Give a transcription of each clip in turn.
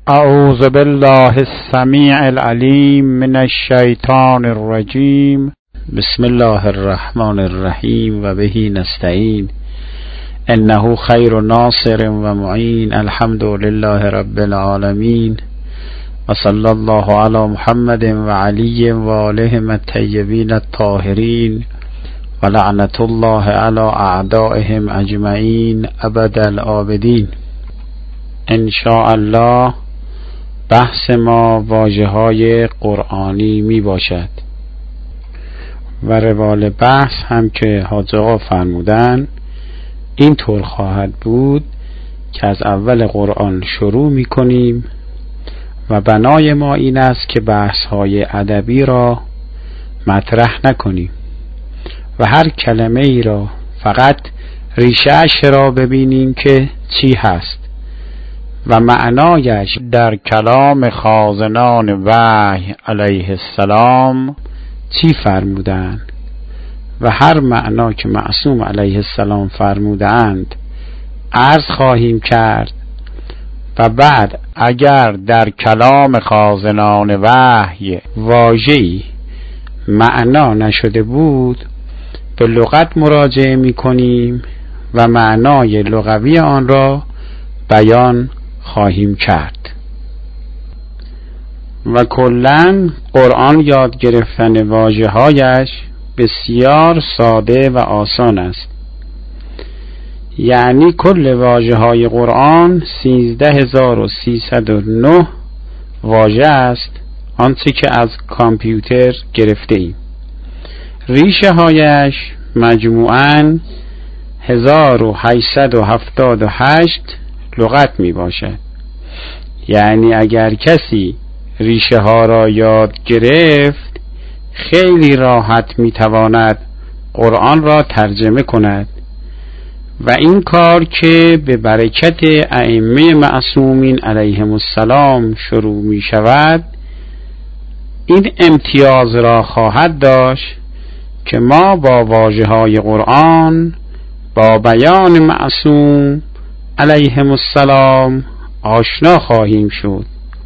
اعوذ بالله السمیع العلیم من الشیطان الرجیم. بسم الله الرحمن الرحیم و به نستعین. انه خیر ناصر و معین. الحمد لله رب العالمین و صلی الله علی محمد و علی و آلهم الطیبین الطاهرین و لعنت الله علی اعدائهم اجمعین ابد الآبدین. ان شاء الله بحث ما واژه‌های قرآنی می باشد و روال بحث هم که حاج آقا فرمودن این طور خواهد بود که از اول قرآن شروع می کنیم و بنای ما این است که بحث‌های ادبی را مطرح نکنیم و هر کلمه ای را فقط ریشه‌اش را ببینیم که چی هست و معنایش در کلام خازنان وحی علیه السلام چی فرمودند و هر معنا که معصوم علیه السلام فرمودند عرض خواهیم کرد و بعد اگر در کلام خازنان وحی واژه‌ای معنا نشده بود به لغت مراجعه می کنیم و معنای لغوی آن را بیان خواهیم کرد. و کلاً قرآن یاد گرفتن واژه‌هایش بسیار ساده و آسان است. یعنی کل واژه‌های قرآن 13309 واژه است، آنچه که از کامپیوتر گرفته ایم. ریشه هایش مجموعاً 1878 لغت می باشد. یعنی اگر کسی ریشه ها را یاد گرفت خیلی راحت می تواند قرآن را ترجمه کند و این کار که به برکت ائمه معصومین علیهم السلام شروع می شود این امتیاز را خواهد داشت که ما با واژه‌های قرآن با بیان معصوم علیهم السلام آشنا خواهیم شد.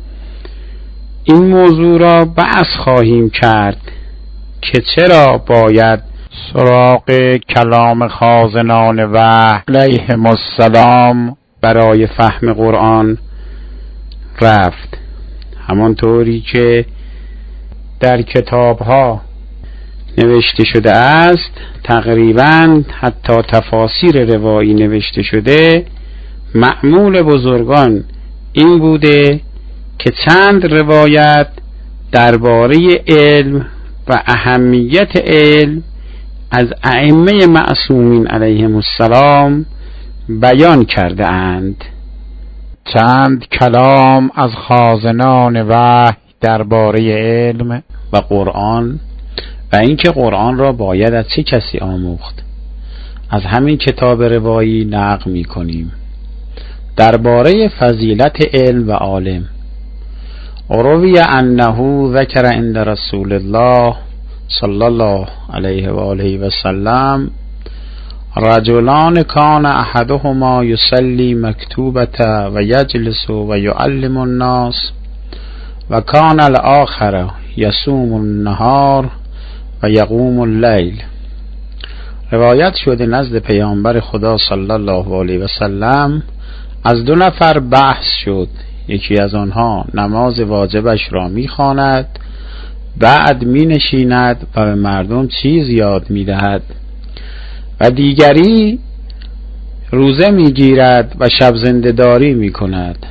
این موضوع را بحث خواهیم کرد که چرا باید سراغ کلام خازنان وحی علیهم السلام برای فهم قرآن رفت. همانطوری که در کتاب‌ها نوشته شده است، تقریباً حتی تفاسیر روایی نوشته شده، معمول بزرگان این بوده که چند روایت درباره علم و اهمیت علم از ائمه معصومین علیهم السلام بیان کرده اند. چند کلام از خازنان وحی درباره علم و قرآن و اینکه قرآن را باید از چه کسی آموخت از همین کتاب روایی نقل می کنیم. درباره فضیلت علم و عالم روی انه ذکر عند رسول الله صلی الله علیه و آله و سلم رجلان کان احدهما یصلی مکتوبة و یجلس و یعلم الناس و کان الاخر یصوم النهار و یقوم اللیل. روایت شده نزد پیامبر خدا صلی الله علیه و سلم از دو نفر بحث شد. یکی از آنها نماز واجبش را می‌خواند، بعد می‌نشیند و به مردم چیز یاد می‌دهد و دیگری روزه می‌گیرد و شب زنده‌داری می‌کند.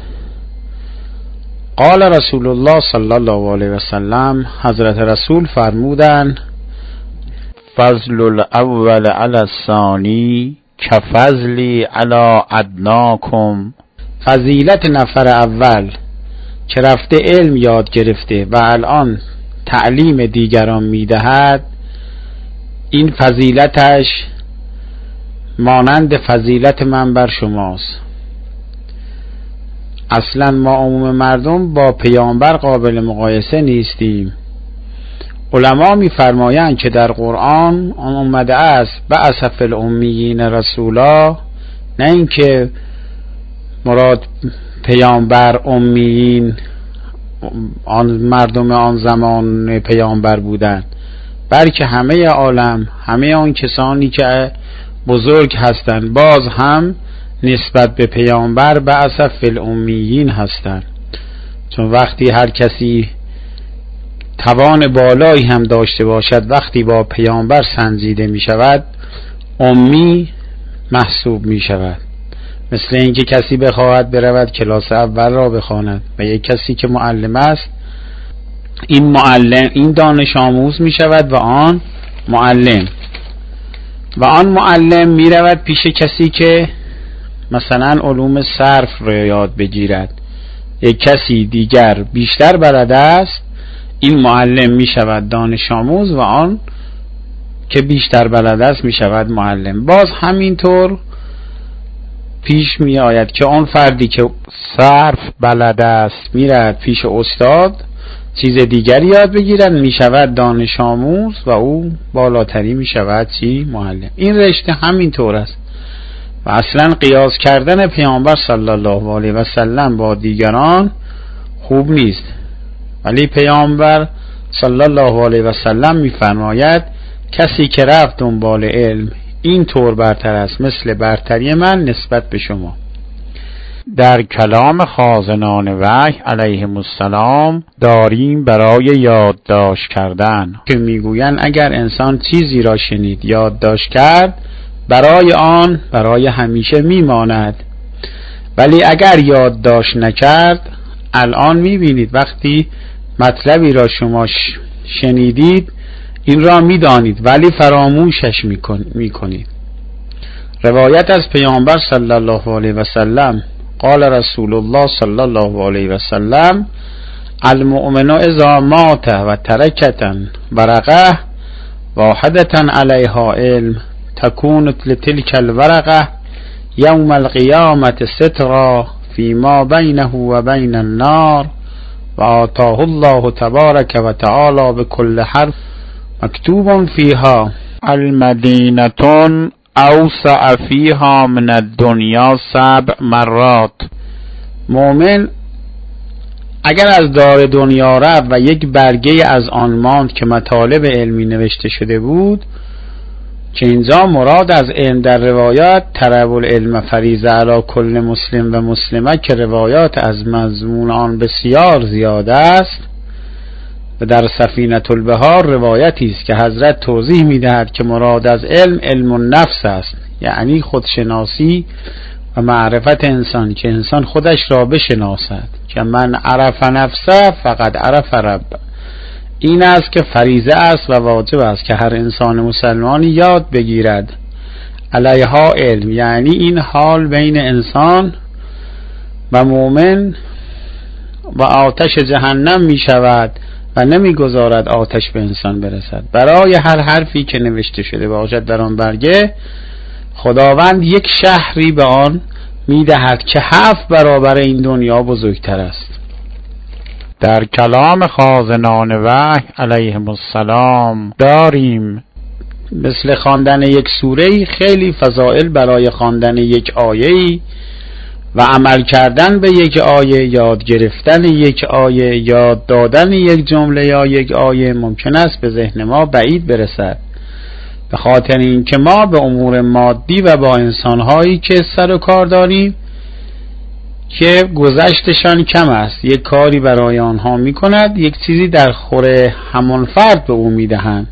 قال رسول الله صلی الله علیه و سلم، حضرت رسول فرمودند فضل الاول علی الثانی کفضلی علی ادناکم. فضیلت نفر اول که رفته علم یاد گرفته و الان تعلیم دیگران میدهد این فضیلتش مانند فضیلت من بر شماست. اصلا ما عموم مردم با پیامبر قابل مقایسه نیستیم. علما می‌فرمایند که در قرآن اومده است بعث فی الامیین رسولا، نه اینکه مراد پیامبر امیین آن مردم آن زمان پیامبر بودند، بلکه همه عالم، همه آن کسانی که بزرگ هستند باز هم نسبت به پیامبر بعث فی الامیین هستند. چون وقتی هر کسی توان بالایی هم داشته باشد، وقتی با پیامبر سنجیده می شود امی محسوب می شود. مثل اینکه کسی بخواهد برود کلاس اول را بخواند و یک کسی که معلم است، این دانش آموز می شود و آن معلم، و آن معلم می رود پیش کسی که مثلا علوم صرف را یاد بگیرد. یک کسی دیگر بیشتر بلد است، این معلم می شود دانش آموز و آن که بیشتر بلد است می شود معلم. باز همینطور پیش می آید که آن فردی که صرف بلد است می رود پیش استاد چیز دیگری یاد بگیرد، می شود دانش آموز و او بالاتری می شود چی؟ معلم. این رشته همینطور است و اصلا قیاس کردن پیامبر صلی الله علیه و سلم با دیگران خوب نیست. ولی پیامبر صلی الله علیه و سلم می فرماید کسی که رفت دنبال علم این طور برتر است مثل برتری من نسبت به شما. در کلام خازنان وحی علیهم السلام داریم برای یادداشت کردن که میگویند اگر انسان چیزی را شنید یادداشت کرد برای همیشه میماند، ولی اگر یادداشت نکرد، الان میبینید وقتی مطلبی را شما شنیدید این را میدانید ولی فراموشش میکنید. روایت از پیامبر صلی الله علیه و سلم قال رسول الله صلی الله علیه و سلم المؤمن اذا مات و ترکتا ورقه واحدتا علیها علم تكون لتلك الورقه یوم القیامة سترا فيما بینه و بین النار و آتاه الله تبارک و تعالی بكل حرف مکتوب فیها المدینة اوسع فیها من الدنیا 7 مرات. مؤمن اگر از دار دنیا رفت و یک برگه از آن ماند که مطالب علمی نوشته شده بود، که اینجا مراد از علم در روایات طلب العلم فریضه علی کل مسلم و مسلمه که روایات از مضمون آن بسیار زیاد است، و در سفینة البحار روایتی است که حضرت توضیح می‌دهد که مراد از علم النفس است، یعنی خودشناسی و معرفت انسان، که انسان خودش را بشناسد که من عرف نفسه فقد عرف رب. این است که فریضه است و واجب است که هر انسان مسلمانی یاد بگیرد علیها علم، یعنی این حال بین انسان و مؤمن و آتش جهنم می شود و نمی گذارد آتش به انسان برسد. برای هر حرفی که نوشته شده باشد در آن برگه، خداوند یک شهری به آن می دهد که 7 برابر این دنیا بزرگتر است. در کلام خازنان وحی علیهم السلام داریم مثل خواندن یک سوره خیلی فضائل برای خواندن یک آیه‌ای و عمل کردن به یک آیه، یاد گرفتن یک آیه، یاد دادن یک جمله یا یک آیه ممکن است به ذهن ما بعید برسد، به خاطر اینکه ما به امور مادی و با انسان‌هایی که سر و کار داریم که گذشتشان کم است، یک کاری برای آنها می‌کند، یک چیزی در خور همان فرد به او می‌دهند.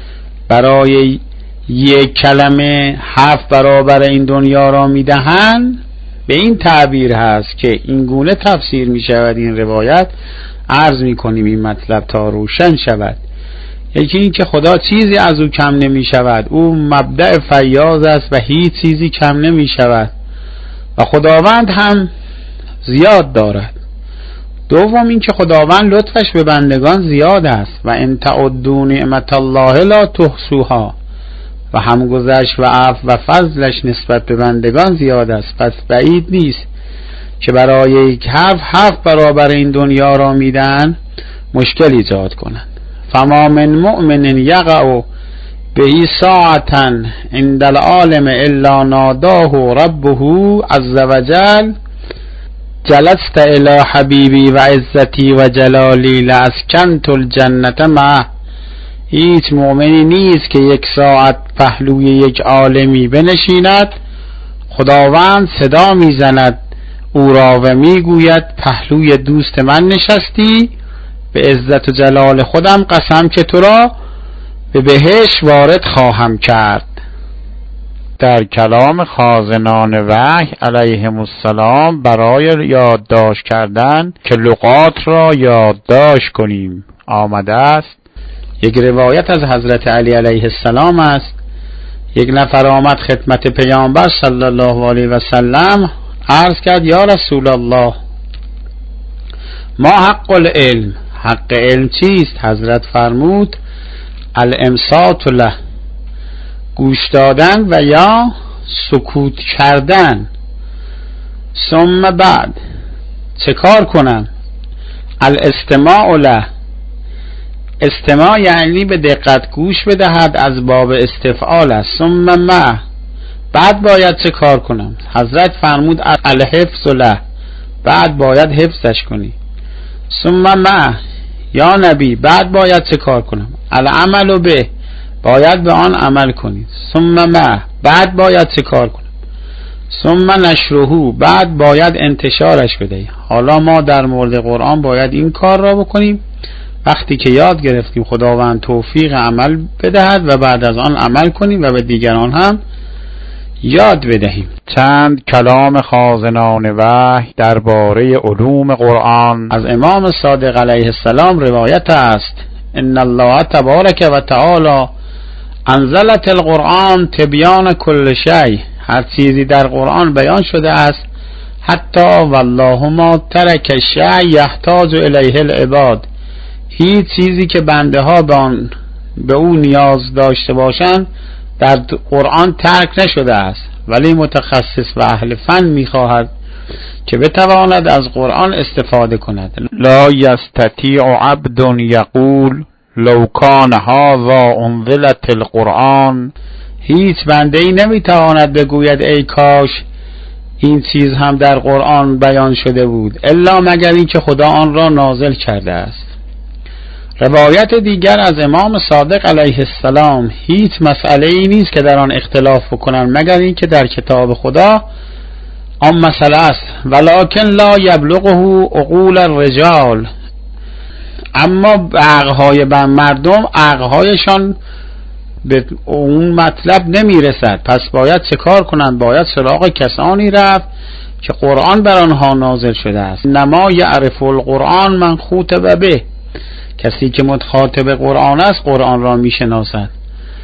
برای یک کلمه 7 برابر این دنیا را می‌دهند، به این تعبیر هست که این گونه تفسیر می‌شود این روایت. عرض می‌کنیم این مطلب تا روشن شود. یکی این که خدا چیزی از او کم نمی‌شود، او مبدأ فیاض است و هیچ چیزی کم نمی‌شود و خداوند هم زیاد دارد. دوم این که خداوند لطفش به بندگان زیاد است و ان تعدوا نعمت الله لا تحصوها، و همگذشت و عفو و فضلش نسبت به بندگان زیاد است. پس بعید نیست که برای یک حرف 7 برابر این دنیا را میدن مشکل ایجاد کنند. فما من مؤمن یقع بهی ساعتا عند العالم الا ناداه ربه عز وجل جلست الی حبیبی و عزتی و جلالی لاسکنت الجنة معه. هیچ مؤمنی نیست که یک ساعت پهلوی یک عالمی بنشیند، خداوند صدا میزند او را و میگوید پهلوی دوست من نشستی، به عزت و جلال خودم قسم که تو را به بهشت وارد خواهم کرد. در کلام خازنان وحی علیهم السلام برای یادداشت کردن که لغات را یادداشت کنیم آمده است. یک روایت از حضرت علی علیه السلام است. یک نفر آمد خدمت پیامبر صلی الله علیه و سلم، عرض کرد یا رسول الله ما حق العلم، حق علم چیست؟ حضرت فرمود الامساط له، گوش دادن و یا سکوت کردن. ثم بعد چه کار کنم؟ الاستماع له، استماع یعنی به دقت گوش بدهد، از باب استفعال است. ثم ما، بعد باید چه کار کنم؟ حضرت فرمود الحفظ له، بعد باید حفظش کنی. ثم ما، یا نبی بعد باید چه کار کنم؟ العمل به، باید به آن عمل کنید. ثم ما، بعد باید چه کار کنم؟ ثم نشره، بعد باید انتشارش بدهی. حالا ما در مورد قرآن باید این کار را بکنیم. وقتی که یاد گرفتیم خداوند توفیق عمل بدهد و بعد از آن عمل کنیم و به دیگران هم یاد بدهیم. چند کلام خازنان وحی درباره علوم قرآن. از امام صادق علیه السلام روایت است ان الله تبارک و تعالی انزلت القرآن تبیان کل شیء، هر چیزی در قرآن بیان شده است، حتی والله ما ترک شیء یحتاج الیه العباد، هیچ چیزی که بنده ها به او نیاز داشته باشند در قرآن ترک نشده است. ولی متخصص و اهل فن میخواهد که بتواند از قرآن استفاده کند. لا یستطیع عبد یقول لو کان هذا انزلت القرآن، هیچ بنده ای نمیتواند بگوید ای کاش این چیز هم در قرآن بیان شده بود، الا مگر این که خدا آن را نازل کرده است. روایت دیگر از امام صادق علیه السلام هیچ مسئله ای نیست که در آن اختلاف بکنن مگر این که در کتاب خدا آن مسئله است. ولکن لا یبلغه عقول الرجال، اما عقلهای مردم عقلهایشان به اون مطلب نمیرسد. پس باید چه کار کنند؟ باید سراغ کسانی رفت که قرآن بر آنها نازل شده است. نما یعرف القرآن من خاطب به، کسی که مخاطب قرآن است قرآن را میشناسد.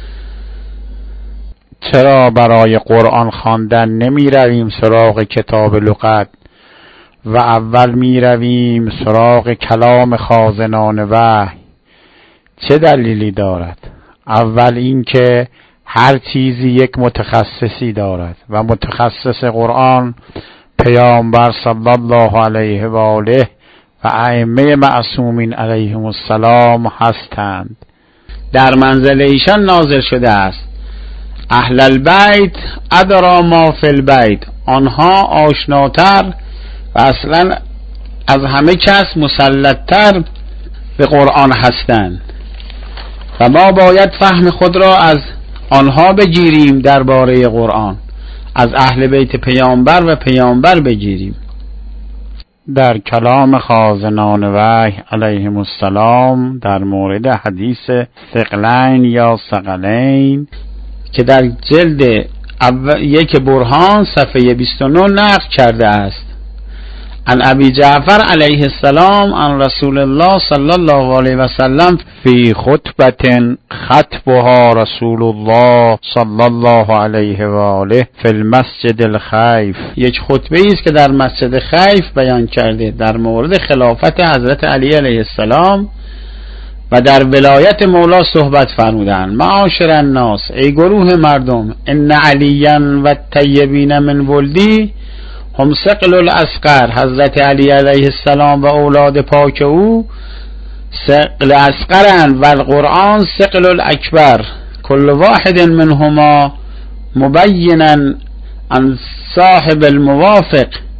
چرا برای قرآن خواندن نمی رویم سراغ کتاب لغت و اول می رویم سراغ کلام خازنان وحی؟ چه دلیلی دارد؟ اول این که هر چیزی یک متخصصی دارد و متخصص قرآن پیامبر صلی الله علیه و آله و ائمه معصومین علیهم السلام هستند. در منزل ایشان نازل شده است. اهل البیت ادرا ما فی البیت، آنها آشناتر و اصلا از همه کس مسلطتر به قرآن هستند و ما باید فهم خود را از آنها بگیریم درباره قرآن، از اهل بیت پیامبر و پیامبر بگیریم. در کلام خازنان وحی علیهم السلام در مورد حدیث ثقلین یا ثقلین که در جلد یک برهان صفحه 29 نقل کرده است، عن ابی جعفر علیه السلام عن رسول الله صلی الله علیه و سلم فی خطبه خطبها رسول الله صلی الله علیه و آله فی المسجد الخیف، یک خطبه است که در مسجد خیف بیان کرده در مورد خلافت حضرت علی علیه السلام و در ولایت مولا صحبت فرمودند. معاشر الناس، ای گروه مردم، ان علیا و الطیبین من ولدی هم ثقل الاصغر، حضرت علی علیه السلام و اولاد پاک او ثقل اصغرند و القرآن ثقل الاکبر، کل واحد منهما مبینا عن صاحب الموافق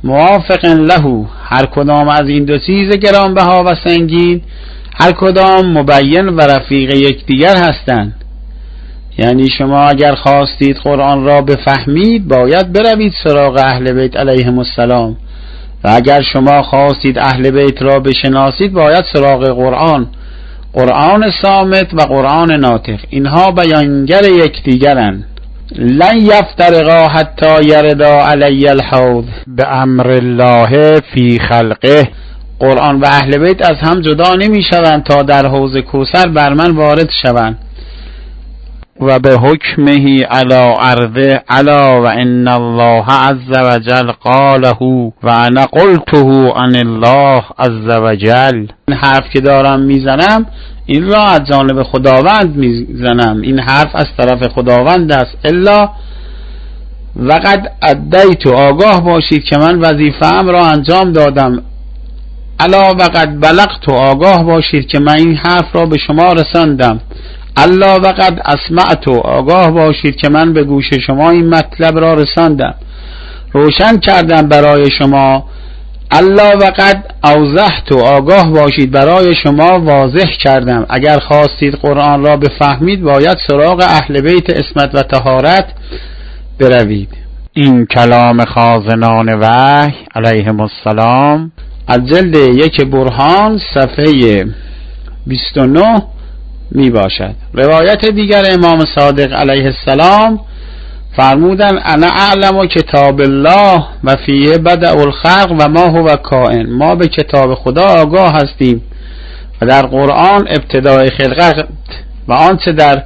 موافق له، هر کدام از این دو چیز گرانبها و سنگین هر کدام مبین و رفیق یکدیگر هستند. یعنی شما اگر خواستید قرآن را بفهمید باید بروید سراغ اهل بیت علیهم السلام، و اگر شما خواستید اهل بیت را بشناسید باید سراغ قرآن صامت و قرآن ناطق. اینها بیانگر یکدیگرند. لن یفترقا حتی یردا علی الحوض به امر الله فی خلقه. قرآن و اهل بیت از هم جدا نمی شوند تا در حوض کوثر بر من وارد شوند. و به حکمه علی ارضه علا و ان الله عز وجل قاله و انا قلته عن الله عز وجل. این حرف که دارم میزنم این را از جانب خداوند میزنم، این حرف از طرف خداوند است. الا وقد ادیت، آگاه باشید که من وظیفه‌ام را انجام دادم. الا وقد بلغت، آگاه باشید که من این حرف را به شما رساندم. الا وقد اسمعت، آگاه باشید که من به گوش شما این مطلب را رساندم، روشن کردم برای شما. الا وقد اوضحت، آگاه باشید برای شما واضح کردم. اگر خواستید قرآن را بفهمید باید سراغ اهل بیت عصمت و طهارت بروید. این کلام خازنان وحی علیهم السلام از جلد 1 برهان صفحه 29 می باشد. روایت دیگر امام صادق علیه السلام فرمودن انا اعلم کتاب الله و فیه بدأ الخلق و ما هو کائن. ما به کتاب خدا آگاه هستیم و در قرآن ابتدای خلقت و آنچه در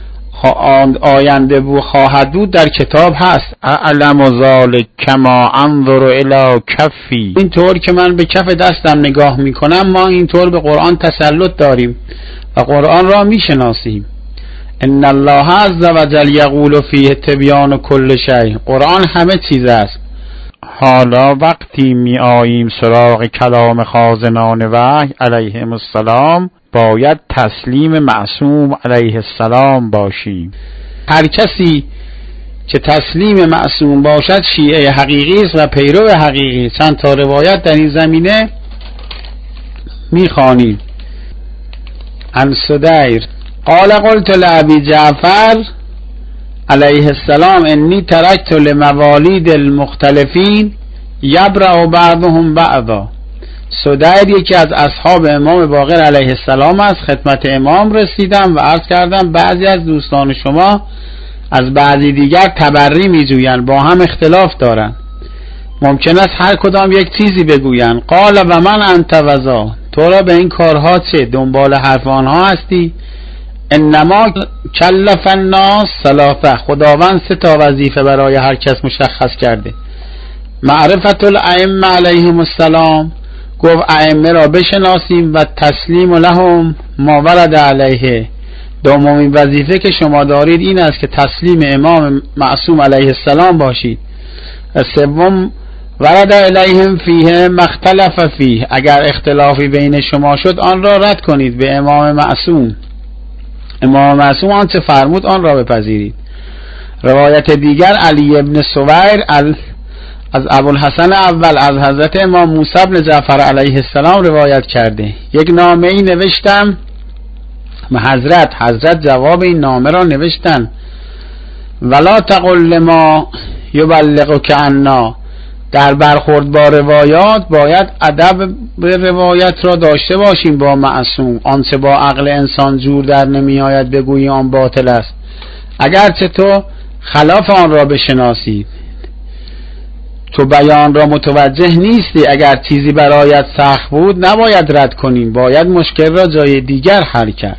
آینده خواهد بود در کتاب هست. اعلم ذلک کما انظر الی کفی. اینطور که من به کف دستم نگاه میکنم ما اینطور به قرآن تسلط داریم و قرآن را میشناسیم. ان الله عز وجل یقول فیه تبیان کل شیء. قرآن همه چیز است. حالا وقتی می آییم سراغ کلام خازنان وحی علیهم السلام باید تسلیم معصوم علیه السلام باشیم. هر کسی که تسلیم معصوم باشد شیعه حقیقی است و پیرو حقیقی. چند تا روایت در این زمینه میخوانیم. عن سدیر قال قلت لأبی جعفر علیه السلام انی ترکت لموالید المختلفین یبرأ بعضهم بعضا. سدیر یکی از اصحاب امام باقر علیه السلام است. خدمت امام رسیدم و عرض کردم بعضی از دوستان شما از بعضی دیگر تبری می جویند، با هم اختلاف دارند، ممکن است هر کدام یک چیزی بگویند. قال و من انت وذا، تو را به این کارها چه؟ دنبال حرف آنها هستی؟ انما کلف الناس ثلاثه، خداوند 3 تا وظیفه برای هر کس مشخص کرده. معرفت الائمه علیهم السلام، گفت ائمه را بشناسیم، و تسلیم لهم ما ورد علیه. دومین وظیفه که شما دارید این است که تسلیم امام معصوم علیه السلام باشید. و سوم ورد علیهم فیه مختلف فیه، اگر اختلافی بین شما شد آن را رد کنید به امام معصوم. امام معصوم آنچه فرمود آن را بپذیرید. روایت دیگر علی ابن سویر از ابوالحسن اول از حضرت امام موسی بن جعفر علیه السلام روایت کرده. یک نامه ای نوشتم و حضرت جواب این نامه را نوشتن ولا تقل لما یبلغک عنا. در برخورد با روایات باید ادب به روایت را داشته باشیم با معصوم. آنچه با عقل انسان جور در نمی آید بگویی آن باطل است، اگرچه تو خلاف آن را بشناسید. تو بیان را متوجه نیستی، اگر چیزی برایت سخت بود نباید رد کنیم، باید مشکل را جای دیگر حل کرد.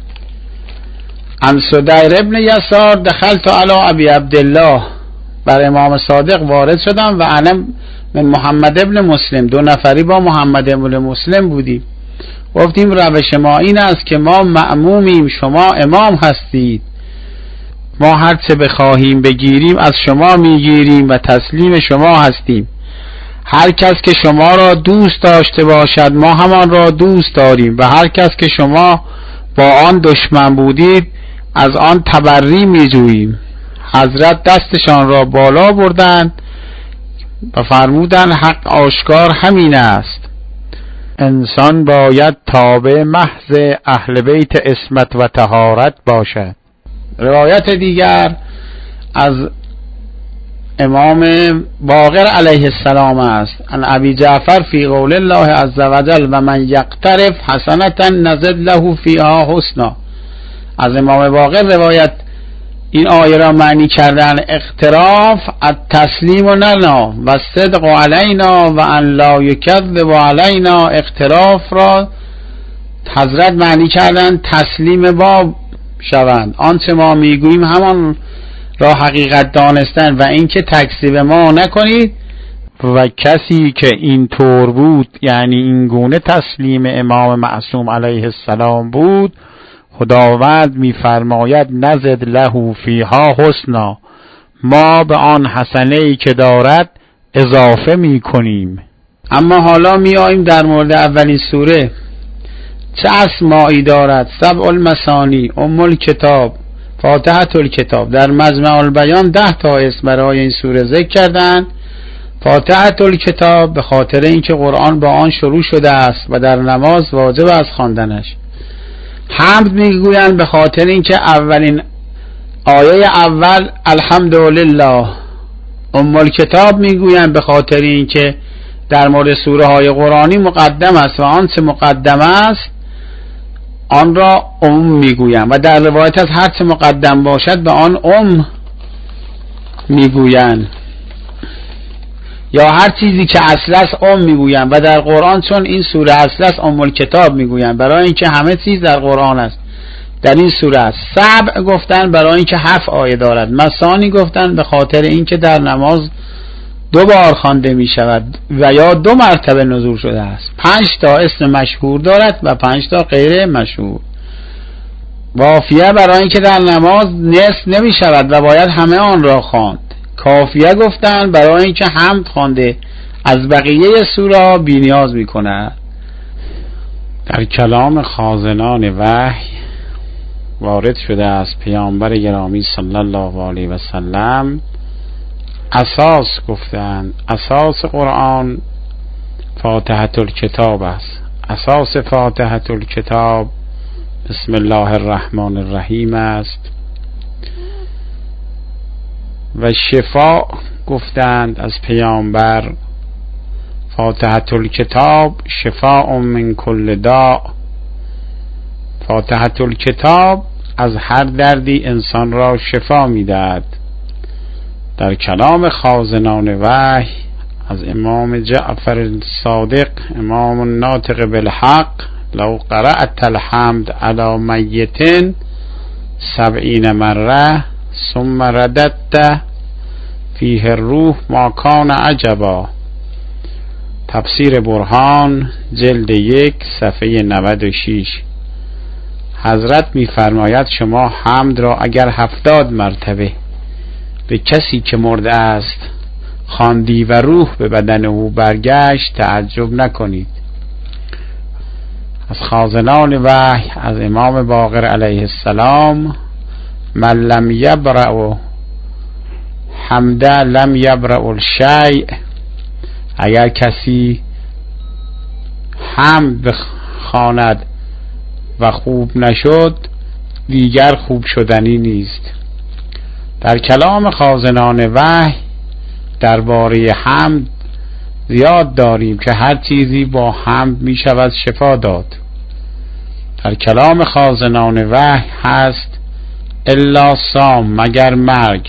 عن سدیر ابن یسار دخلت علی ابی عبدالله، بر امام صادق وارد شدم و انا من محمد ابن مسلم، 2 نفری با محمد ابن مسلم بودیم. گفتیم روش ما این است که ما مأمومیم، شما امام هستید، ما هر چه بخواهیم بگیریم از شما میگیریم و تسلیم شما هستیم. هر کس که شما را دوست داشته باشد ما همان را دوست داریم و هر کس که شما با آن دشمن بودید از آن تبری میجوییم. حضرت دستشان را بالا بردند و فرمودن حق آشکار همین است، انسان باید تابع محض اهل بیت عصمت و طهارت باشد. روایت دیگر از امام باقر علیه السلام است، ان ابی جعفر فی قول الله عز وجل و من یقترف حسنة نزد له فیها حسنا. از امام باقر روایت این آیه را معنی کردن اقتراف التسلیم لنا و صدق علینا و ان لا یکذب علینا. اقتراف را حضرت معنی کردن تسلیم با شوند، آنچه ما میگوییم همان را حقیقت دانستن و اینکه تکذیب ما نکنید. و کسی که این طور بود، یعنی این گونه تسلیم امام معصوم علیه السلام بود، خداوند می‌فرماید نزد له فیها حسنا، ما به آن حسنه‌ای که دارد اضافه می‌کنیم. اما حالا می‌آییم در مورد اولین سوره. چه اسمایی دارد؟ سبع المثانی، ام الکتاب، فاتحة الکتاب. در مجمع البیان 10 تا اسم برای این سوره ذکر کردند. فاتحة الکتاب به خاطر اینکه قرآن با آن شروع شده است و در نماز واجب است خواندنش. حمد میگویند به خاطر اینکه اولین آیه اول الحمدلله. ام الکتاب میگویند به خاطر اینکه در مورد سوره های قرآنی مقدم است و آنچه مقدم است آن را میگویند و در روایت از هر چه مقدم باشد به آن میگویند، یا هر چیزی که اصل است میگویند. و در قرآن چون این سوره اصل است الکتاب میگویند برای اینکه همه چیز در قرآن است، در این سوره است. سبع گفتن برای اینکه 7 آیه دارد. مثانی گفتن به خاطر اینکه در نماز 2 بار خوانده می شود و یا 2 مرتبه نزول شده است. 5 تا اسم مشهور دارد و 5 تا غیر مشهور. وافیه برای اینکه در نماز نصف نمی شود و باید همه آن را خواند. کافیه گفتن برای اینکه حمد خوانده از بقیه سوره بی نیاز می کند. در کلام خازنان وحی وارد شده است پیامبر گرامی صلی الله علیه و سلم اساس گفتند. اساس قرآن فاتحة الکتاب است. اساس فاتحة الکتاب بسم الله الرحمن الرحیم است. و شفا گفتند از پیامبر فاتحة الکتاب شفاء من کل داء. فاتحة الکتاب از هر دردی انسان را شفا میدهد. در کلام خازنان وحی از امام جعفر صادق امام الناطق بالحق لو قرأت الحمد على میت 70 مرة ثم رددت فیه الروح ما کان عجبا. تفسیر برهان جلد 1 صفحه 96. حضرت می‌فرماید شما حمد را اگر 70 مرتبه به کسی که مرده است خواندی و روح به بدن او برگشت تعجب نکنید. از خازنان وحی از امام باقر علیه السلام من لم یبرأ حمد لم یبرأ الشیء. اگر کسی حمد بخواند و خوب نشد دیگر خوب شدنی نیست. در کلام خازنان وحی درباره حمد زیاد داریم که هر چیزی با حمد می شود شفا داد. در کلام خازنان وحی هست الا سام مگر مرگ.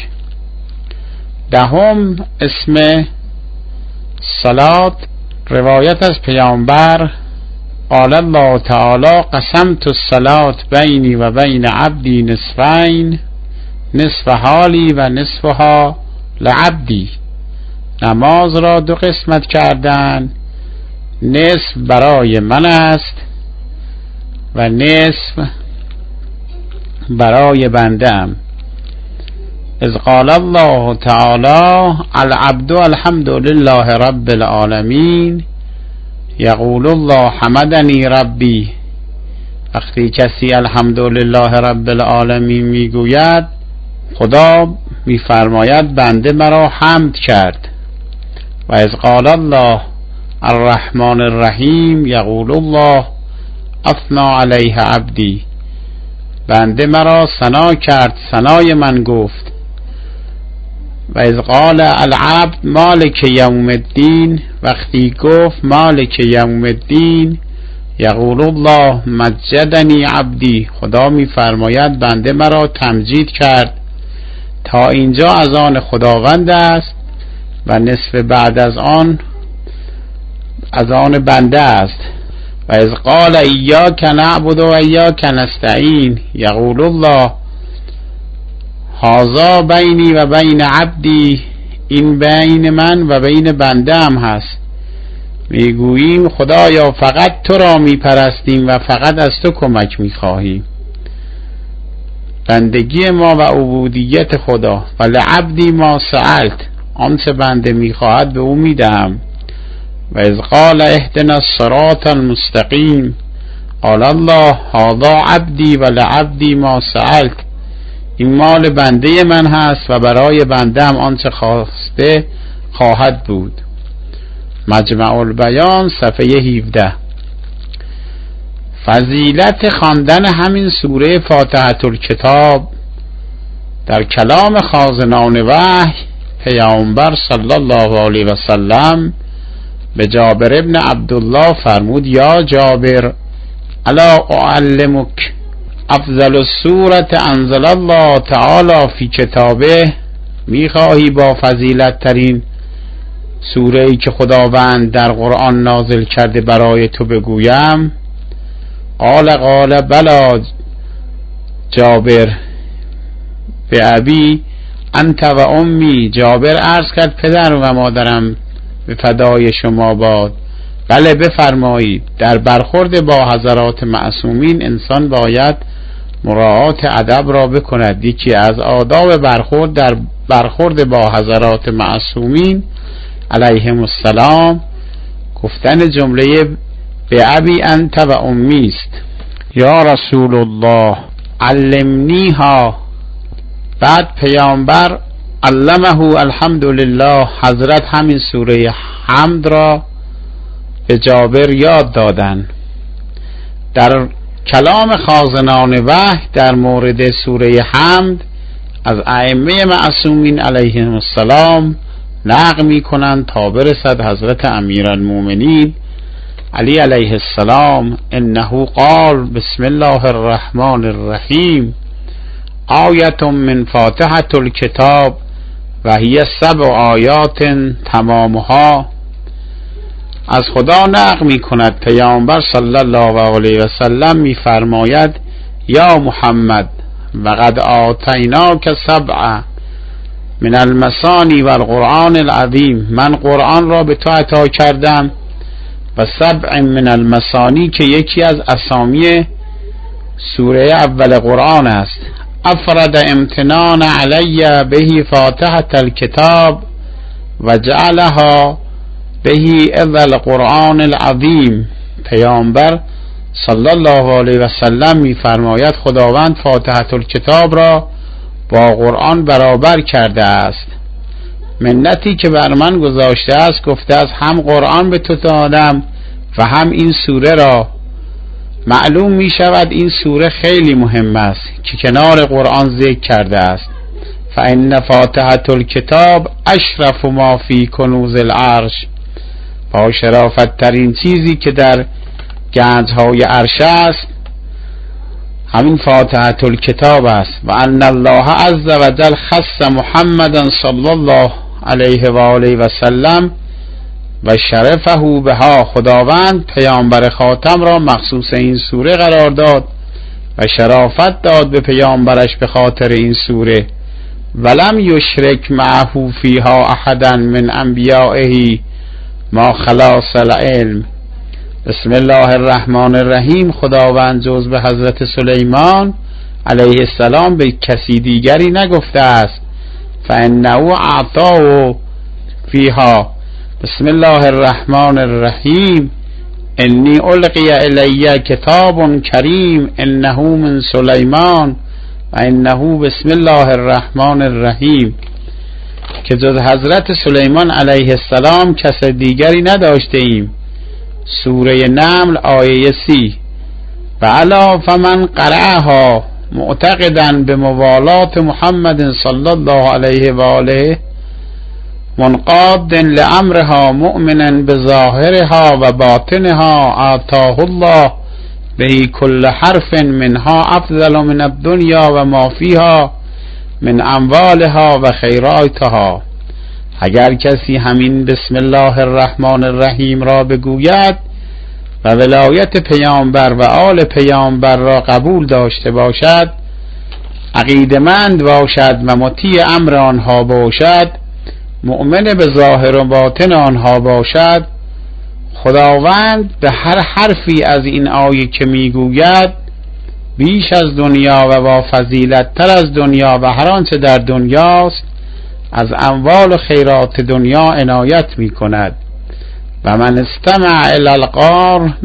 10 اسم صلات روایت از پیامبر قال الله تعالی قسمت الصلاة بینی و بین عبدی نصفین نصف حالی و نصفها لعبدی. نماز را 2 قسمت کردن، نصف برای من است و نصف برای بندم. اذ قال الله تعالی العبد الحمد لله رب العالمین یقول الله حمدنی ربی. وقتی کسی الحمدلله رب العالمین میگوید خدا میفرماید بنده مرا حمد کرد. و و اذ قال الله الرحمن الرحیم یقول الله اثنا علیه عبدی، بنده مرا ثنا کرد، ثنای من گفت. و اذ قال العبد مالک یوم الدین، وقتی گفت مالک یوم الدین، یقول الله مجدنی عبدی، خدا میفرماید بنده مرا تمجید کرد. تا اینجا از آن خداوند است و نصف بعد از آن بنده است. و اذ قال ایاک نعبد و ایاک نستعین، یقول الله هذا بینی و بین عبدی، این بین من و بین بنده هم هست. میگوییم خدایا فقط تو را میپرستیم و فقط از تو کمک میخواهیم. بندگی ما و عبودیت خدا. و لعبدی ما سألت، آنچه بنده میخواهد به او میدهم. و اذ قال اهدنا الصراط المستقیم، قال الله هذا عبدی و لعبدی ما سألت، این مال بنده من هست و برای بنده هم آنچه خواسته خواهد بود. مجمع البیان صفحه 17. فضیلت خواندن همین سوره فاتحه الکتاب در کلام خازنان وحی، پیامبر صلی الله علیه و سلم به جابر ابن عبدالله فرمود یا جابر الا اعلمک افضل السوره انزل الله تعالی فی کتابه، میخواهی با فضیلت ترین سوره ای که خداوند در قرآن نازل کرده برای تو بگویم؟ قال بلا جابر به ابی انت و امی، جابر عرض کرد پدر و مادرم به فدای شما باد. بله بفرمایید. در برخورد با حضرات معصومین انسان باید مراعات ادب را بکند. یکی از آداب برخورد در برخورد با حضرات معصومین علیهم السلام گفتن جمله به ابی انت و امی است. یا رسول الله علمنیها. بعد پیامبر علمه الحمدلله، حضرت همین سوره حمد را به جابر یاد دادند. در کلام خازنان وحی در مورد سوره حمد از ائمه معصومین علیهم السلام نقل می کنند تا برسد حضرت امیرالمومنین علی علیه السلام انه قال بسم الله الرحمن الرحیم آیت من فاتحه الکتاب و هی 7 آیات تمامها. از خدا نقل می کند پیامبر صلی الله علیه و سلم می فرماید یا محمد وقد آتیناک 7 من المثانی و القرآن العظیم، من قرآن را به تو عطا کردم و 7 من المثانی که یکی از اسامی سوره اول قرآن است. افرد امتنان علی به فاتحه الکتاب و جعلها به اول قرآن العظیم. پیامبر صلی الله علیه و سلم می فرماید خداوند فاتحه الکتاب را با قرآن برابر کرده است. منتی که بر من گذاشته است گفته است هم قرآن به تو دادم و هم این سوره را. معلوم می شود این سوره خیلی مهم است که کنار قرآن ذکر کرده است. فإن فاتحه الکتاب اشرف ما فی کنوز العرش، با شرافت ترین چیزی که در گنج‌های عرش است همین فاتحه الکتاب است. و ان الله عز و جل خص محمدا صلی الله علیه و آله و سلم و شرفه بها، خداوند پیامبر خاتم را مخصوص این سوره قرار داد و شرافت داد به پیامبرش به خاطر این سوره. ولم یشرک معه فیها احدا من انبیائه ما خلاص العلم. بسم الله الرحمن الرحیم. خداوند جز به حضرت سلیمان علیه السلام به کسی دیگری نگفته است. فانه اعطاه فیها بسم الله الرحمن الرحیم انی القی الی کتاب کریم انه من سلیمان و انه بسم الله الرحمن الرحیم. که جز حضرت سلیمان علیه السلام کس دیگری نداشته ایم. سوره نمل آیه 30. و الا فمن قرأها معتقدا به موالات محمد صلی الله علیه و آله منقاد لامرها مؤمنا بظاهرها و باطنها آتاه الله به کل حرف منها افضل من الدنیا و ما فیها من اموالها و خیراتها. اگر کسی همین بسم الله الرحمن الرحیم را بگوید و ولایت پیامبر و آل پیامبر را قبول داشته باشد، عقیده‌مند باشد و مطیع امر آنها باشد، مؤمن به ظاهر و باطن آنها باشد، خداوند به هر حرفی از این آیه که میگوید بیش از دنیا و با فضیلت تر از دنیا و هر آنچه در دنیاست از اموال و خیرات دنیا عنایت می کند. و من استمع الی القار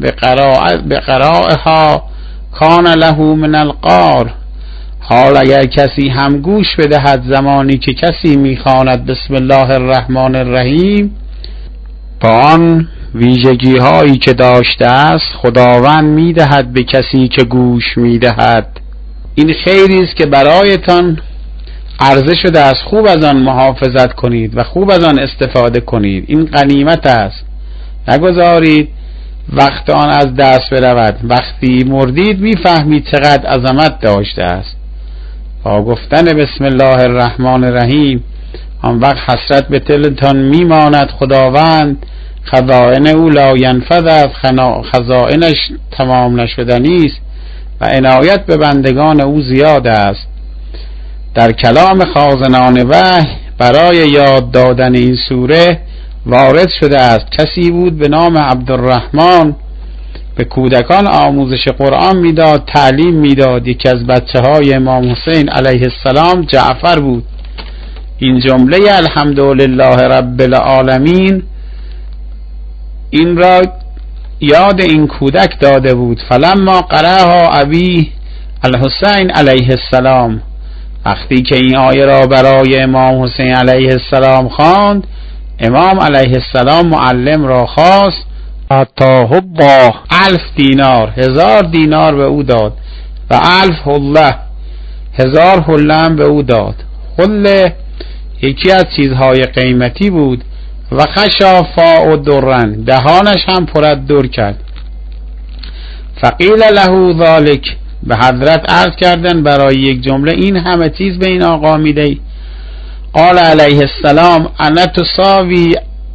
بقرائها کان له من القار. حال اگر کسی هم گوش بدهد زمانی که کسی میخواند بسم الله الرحمن الرحیم، با آن ویژگی هایی که داشته است خداوند میدهد به کسی که گوش میدهد. این خیری است که برایتان عرضه شده است، خوب از آن محافظت کنید و خوب از آن استفاده کنید. این غنیمت است، نگذارید وقت آن از دست برود. وقتی مردید میفهمید چقدر عظمت داشته است. با گفتن بسم الله الرحمن الرحیم آن وقت حسرت به دلتان میماند. خداوند خزائن او لا ینفذ، خزائنش تمام نشدنی است و عنایت به بندگان او زیاد است. در کلام خازنان وحی برای یاد دادن این سوره وارد شده است. کسی بود به نام عبدالرحمن، به کودکان آموزش قرآن میداد، تعلیم میداد. یکی از بچه های امام حسین علیه السلام جعفر بود. این جمله الحمدلله رب العالمین این را یاد این کودک داده بود. فلما قرأها ابی الحسین علیه السلام، وقتی که این آیه را برای امام حسین علیه السلام خواند، امام علیه السلام معلم را خواست. آتاه الله 1000 دینار، 1000 دینار به او داد و 1000 حله، 1000 حله هم به او داد. حله یکی از چیزهای قیمتی بود. و خشافا و درن، دهانش هم پر از در کرد. فقیل له ذالک، به حضرت عرض کردن برای یک جمله این همه چیز به این آقا میدهی؟ قال علیه السلام انا تساوی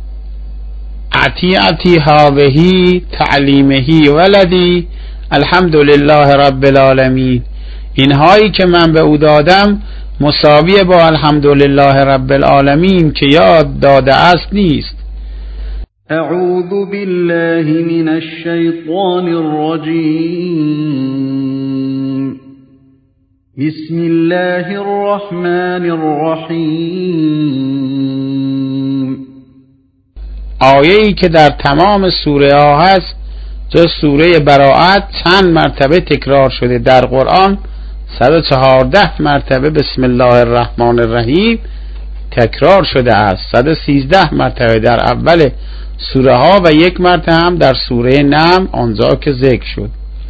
عطیعتی هاوهی تعلیمهی ولدی الحمدلله رب العالمین. اینهایی که من به او دادم مساوی با الحمدلله رب العالمین که یاد داده است نیست. اعوذ بالله من الشیطان الرجیم. بسم الله الرحمن الرحیم. آیه‌ای که در تمام سوره ها هست جز سوره براءت چند مرتبه تکرار شده در قرآن. 114 مرتبه بسم الله الرحمن الرحیم تکرار شده است. 113 مرتبه در اول سوره ها و 1 مرتبه هم در سوره نمل آنجا که ذکر شد.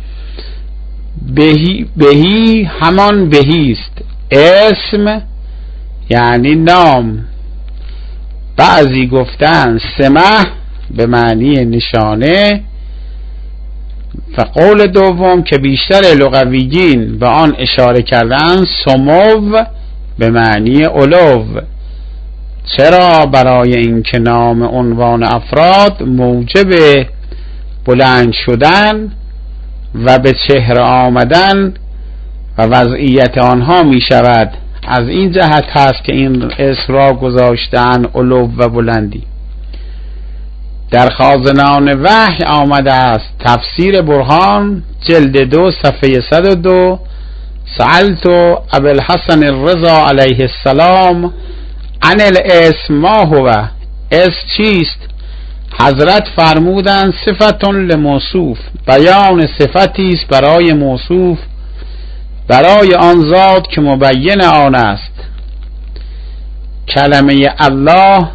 بهی همان بهیست، اسم یعنی نام. بعضی گفتن سمه به معنی نشانه و قول دوم که بیشتر لغویین به آن اشاره کردن سمو به معنی علو. چرا؟ برای اینکه نام عنوان افراد موجب بلند شدن و به چهره آمدن و وضعیت آنها می شود. از این جهت هست که این اسم را گذاشتن علو و بلندی. در خازنان وحی آمده است تفسیر برهان جلد 2 صفحه 102 سألت ابوالحسن الرضا علیه السلام عن الاسم ما هو، اسم چیست؟ حضرت فرمودند صفتون لموصوف، بیان صفتی است برای موصوف، برای آن ذات که مبین آن است. کلمه الله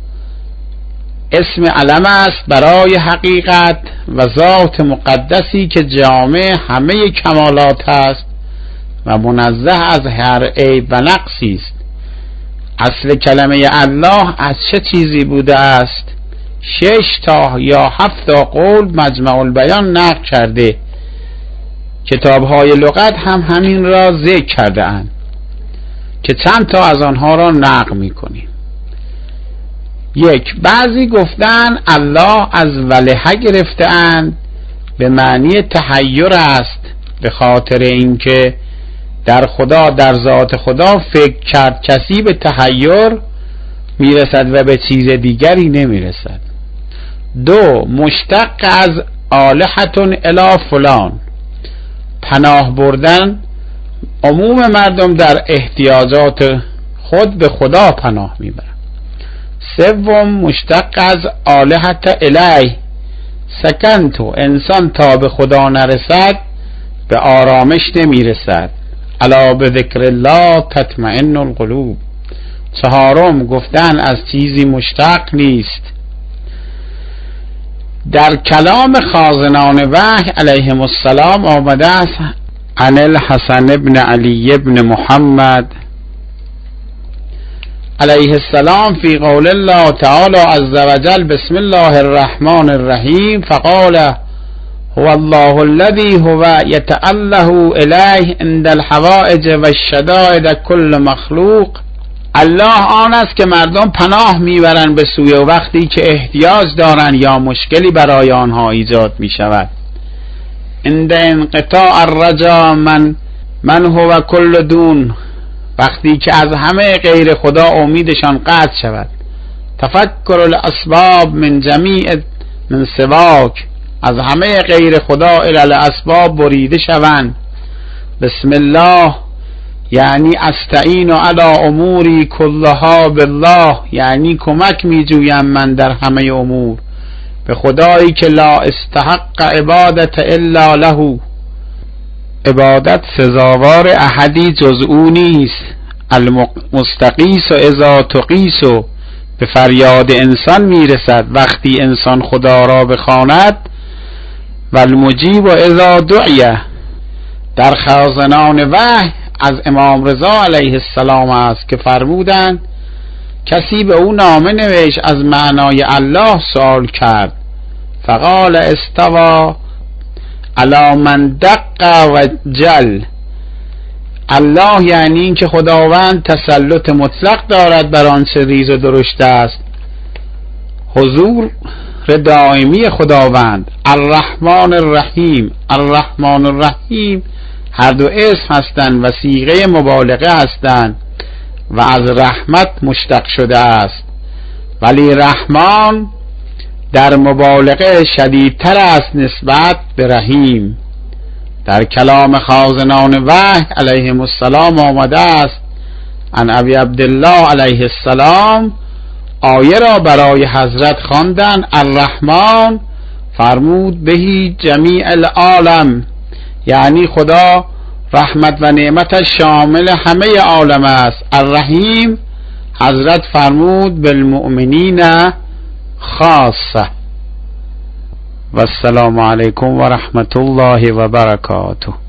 اسم علم است برای حقیقت و ذات مقدسی که جامع همه کمالات است و منزه از هر عیب و نقصی است. اصل کلمه الله از چه چیزی بوده است؟ 6 تا یا 7 تا قول مجمع البیان نقل کرده. کتاب‌های لغت هم همین را ذکر کرده اند که چند تا از آنها را نقل می‌کنیم. 1. بعضی گفتن الله از ولهه گرفته اند، به معنی تحیر است، به خاطر اینکه در خدا، در ذات خدا فکر کرد کسی به تحیر میرسد و به چیز دیگری نمیرسد. 2. مشتق از آلهتون الی فلان، پناه بردن، عموم مردم در احتیاجات خود به خدا پناه میبرند. 3. مشتق از آلهت الی، سکنتو، انسان تا به خدا نرسد به آرامش نمیرسد. الا بذکر الله تطمئن القلوب. 4. گفتن از چیزی مشتق نیست. در کلام خازنان وحی علیهم السلام آمده است عن الحسن ابن علی ابن محمد علیه السلام فی قول الله تعالی عز وجل بسم الله الرحمن الرحیم فقال هو الله الذي هو يتأله الیه عند الحوائج و الشدائد كل مخلوق. الله آن است که مردم پناه میبرند به سوی وقتی که احتیاج دارند یا مشکلی برای آنها ایجاد می شود. عند انقطاع الرجا من هو کل دون، وقتی که از همه غیر خدا امیدشان قطع شود. تفکر الاسباب من جمیع من سواک، از همه غیر خدا الی الاسباب بریده شوند. بسم الله یعنی استعین علی اموری کلها بالله، یعنی کمک می جویم من در همه امور به خدایی که لا استحق عبادت الا له، عبادت سزاوار احدی جز او نیست. المستقیس و اذا تقیس، به فریاد انسان میرسد وقتی انسان خدا را بخواند. و المجیب و اذا دعیه، در خازنان وحی از امام رضا علیه السلام است که فرمودند کسی به او نامه نوشت از معنای الله سوال کرد، فقال استوا علی من دق و جل. الله یعنی این که خداوند تسلط مطلق دارد بر آنچه ریز و درشت است. حضور دائمی خداوند. الرحمن الرحیم، الرحمن الرحیم هر دو اسم هستند و صیغه مبالغه هستند و از رحمت مشتق شده است، ولی رحمان در مبالغه شدیدتر است نسبت به رحیم. در کلام خازنان وحی علیهم السلام آمده است عن ابی عبدالله علیه السلام، آیه را برای حضرت خواندن الرحمن، فرمود بهی جمیع العالم، یعنی خدا رحمت و نعمتش شامل همه عالم است. الرحیم حضرت فرمود بالمؤمنین خاصه. و السلام علیکم و رحمت الله و برکاته.